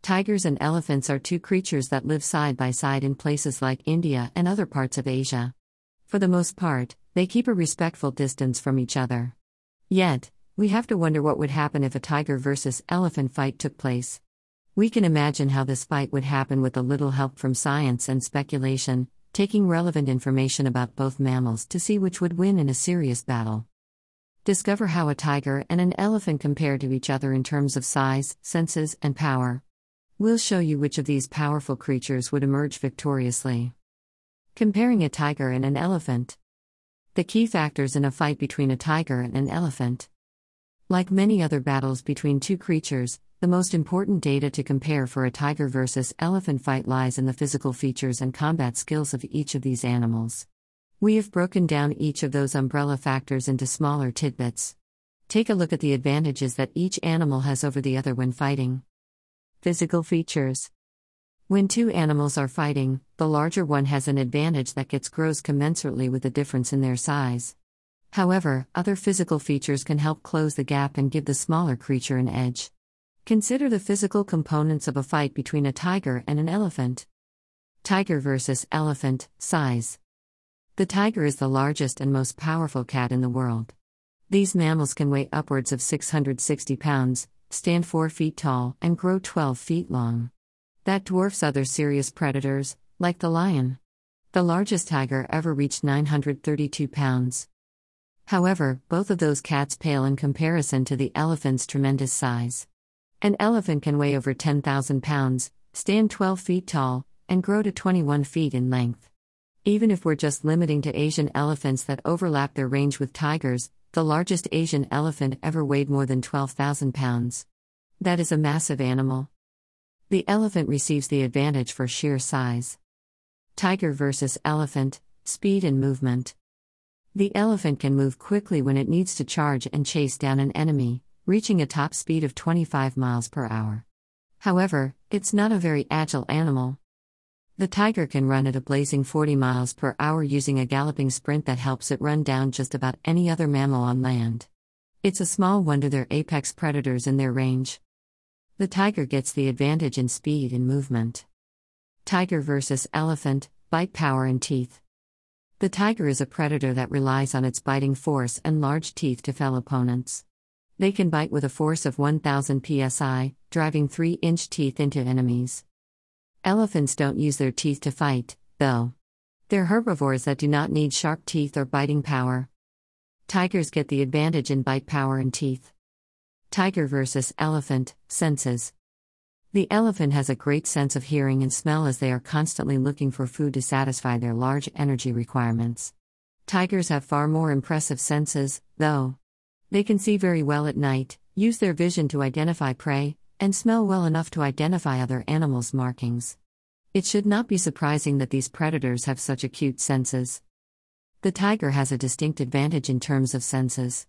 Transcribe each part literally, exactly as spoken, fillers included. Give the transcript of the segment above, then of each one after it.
Tigers and elephants are two creatures that live side by side in places like India and other parts of Asia. For the most part, they keep a respectful distance from each other. Yet, we have to wonder what would happen if a tiger versus elephant fight took place. We can imagine how this fight would happen with a little help from science and speculation, taking relevant information about both mammals to see which would win in a serious battle. Discover how a tiger and an elephant compare to each other in terms of size, senses, and power. We'll show you which of these powerful creatures would emerge victoriously. Comparing a tiger and an elephant. The key factors in a fight between a tiger and an elephant. Like many other battles between two creatures, the most important data to compare for a tiger versus elephant fight lies in the physical features and combat skills of each of these animals. We have broken down each of those umbrella factors into smaller tidbits. Take a look at the advantages that each animal has over the other when fighting. Physical features. When two animals are fighting, the larger one has an advantage that gets grows commensurately with the difference in their size. However, other physical features can help close the gap and give the smaller creature an edge. Consider the physical components of a fight between a tiger and an elephant. Tiger versus elephant, size. The tiger is the largest and most powerful cat in the world. These mammals can weigh upwards of six hundred sixty pounds, stand four feet tall, and grow twelve feet long. That dwarfs other serious predators, like the lion. The largest tiger ever reached nine hundred thirty-two pounds. However, both of those cats pale in comparison to the elephant's tremendous size. An elephant can weigh over ten thousand pounds, stand twelve feet tall, and grow to twenty-one feet in length. Even if we're just limiting to Asian elephants that overlap their range with tigers, the largest Asian elephant ever weighed more than twelve thousand pounds. That is a massive animal. The elephant receives the advantage for sheer size. Tiger versus elephant, speed and movement. The elephant can move quickly when it needs to charge and chase down an enemy, reaching a top speed of twenty-five miles per hour. However, it's not a very agile animal. The tiger can run at a blazing forty miles per hour using a galloping sprint that helps it run down just about any other mammal on land. It's a small wonder they're apex predators in their range. The tiger gets the advantage in speed and movement. Tiger versus elephant, bite power and teeth. The tiger is a predator that relies on its biting force and large teeth to fell opponents. They can bite with a force of one thousand P S I, driving three-inch teeth into enemies. Elephants don't use their teeth to fight, though. They're herbivores that do not need sharp teeth or biting power. Tigers get the advantage in bite power and teeth. Tiger versus elephant, senses. The elephant has a great sense of hearing and smell as they are constantly looking for food to satisfy their large energy requirements. Tigers have far more impressive senses, though. They can see very well at night, use their vision to identify prey, and smell well enough to identify other animals' markings. It should not be surprising that these predators have such acute senses. The tiger has a distinct advantage in terms of senses.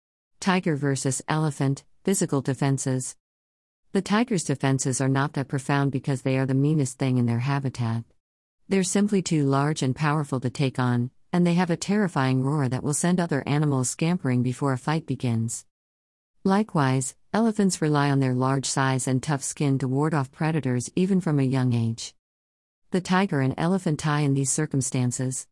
Tiger versus elephant, physical defenses. The tiger's defenses are not that profound because they are the meanest thing in their habitat. They're simply too large and powerful to take on, and they have a terrifying roar that will send other animals scampering before a fight begins. Likewise, elephants rely on their large size and tough skin to ward off predators even from a young age. The tiger and elephant tie in these circumstances.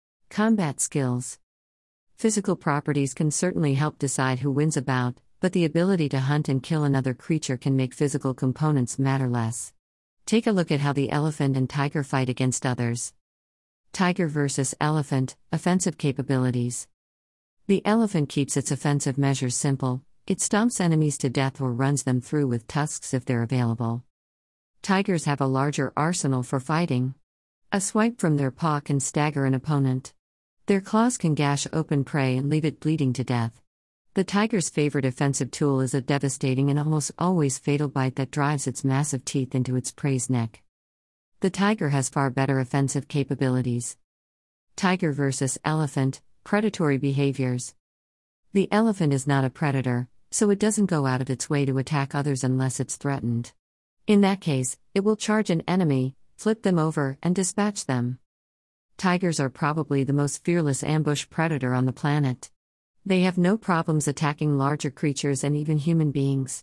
Combat skills. Physical properties can certainly help decide who wins a bout, but the ability to hunt and kill another creature can make physical components matter less. Take a look at how the elephant and tiger fight against others. Tiger versus elephant, offensive capabilities. The elephant keeps its offensive measures simple. It stomps enemies to death or runs them through with tusks if they're available. Tigers have a larger arsenal for fighting. A swipe from their paw can stagger an opponent. Their claws can gash open prey and leave it bleeding to death. The tiger's favorite offensive tool is a devastating and almost always fatal bite that drives its massive teeth into its prey's neck. The tiger has far better offensive capabilities. Tiger versus elephant, predatory behaviors. The elephant is not a predator, so it doesn't go out of its way to attack others unless it's threatened. In that case, it will charge an enemy, flip them over, and dispatch them. Tigers are probably the most fearless ambush predator on the planet. They have no problems attacking larger creatures and even human beings.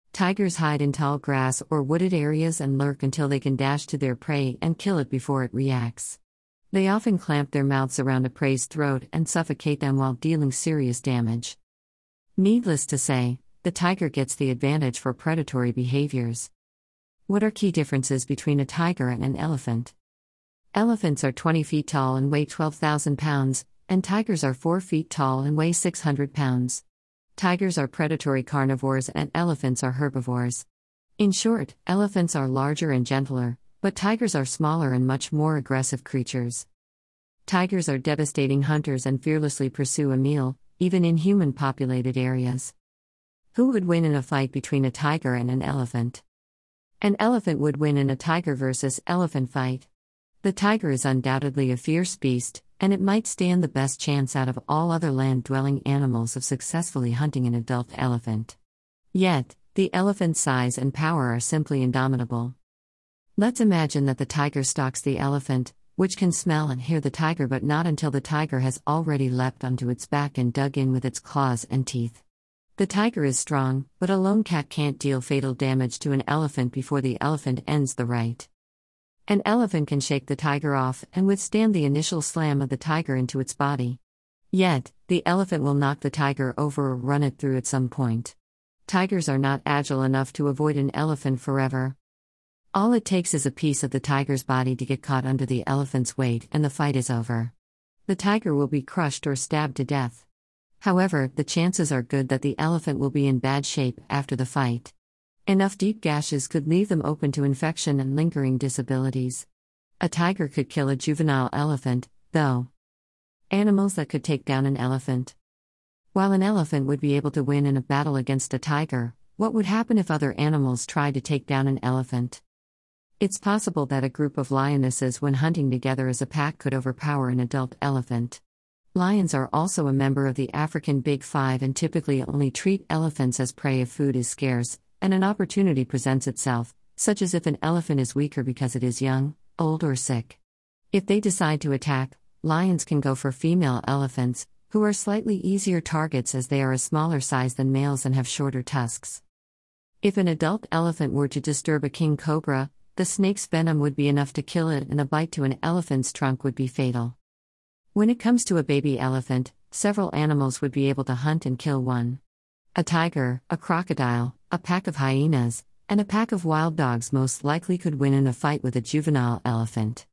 Tigers hide in tall grass or wooded areas and lurk until they can dash to their prey and kill it before it reacts. They often clamp their mouths around a prey's throat and suffocate them while dealing serious damage. Needless to say, the tiger gets the advantage for predatory behaviors. What are key differences between a tiger and an elephant? Elephants are twenty feet tall and weigh twelve thousand pounds, and tigers are four feet tall and weigh six hundred pounds. Tigers are predatory carnivores and elephants are herbivores. In short, elephants are larger and gentler, but tigers are smaller and much more aggressive creatures. Tigers are devastating hunters and fearlessly pursue a meal, even in human-populated areas. Who would win in a fight between a tiger and an elephant? An elephant would win in a tiger versus elephant fight. The tiger is undoubtedly a fierce beast, and it might stand the best chance out of all other land-dwelling animals of successfully hunting an adult elephant. Yet, the elephant's size and power are simply indomitable. Let's imagine that the tiger stalks the elephant, which can smell and hear the tiger but not until the tiger has already leapt onto its back and dug in with its claws and teeth. The tiger is strong, but a lone cat can't deal fatal damage to an elephant before the elephant ends the right. An elephant can shake the tiger off and withstand the initial slam of the tiger into its body. Yet, the elephant will knock the tiger over or run it through at some point. Tigers are not agile enough to avoid an elephant forever. All it takes is a piece of the tiger's body to get caught under the elephant's weight and the fight is over. The tiger will be crushed or stabbed to death. However, the chances are good that the elephant will be in bad shape after the fight. Enough deep gashes could leave them open to infection and lingering disabilities. A tiger could kill a juvenile elephant, though. Animals that could take down an elephant. While an elephant would be able to win in a battle against a tiger, what would happen if other animals tried to take down an elephant? It's possible that a group of lionesses, when hunting together as a pack, could overpower an adult elephant. Lions are also a member of the African Big Five and typically only treat elephants as prey if food is scarce, and an opportunity presents itself, such as if an elephant is weaker because it is young, old or sick. If they decide to attack, lions can go for female elephants, who are slightly easier targets as they are a smaller size than males and have shorter tusks. If an adult elephant were to disturb a king cobra, the snake's venom would be enough to kill it and a bite to an elephant's trunk would be fatal. When it comes to a baby elephant, several animals would be able to hunt and kill one. A tiger, a crocodile, a pack of hyenas, and a pack of wild dogs most likely could win in a fight with a juvenile elephant.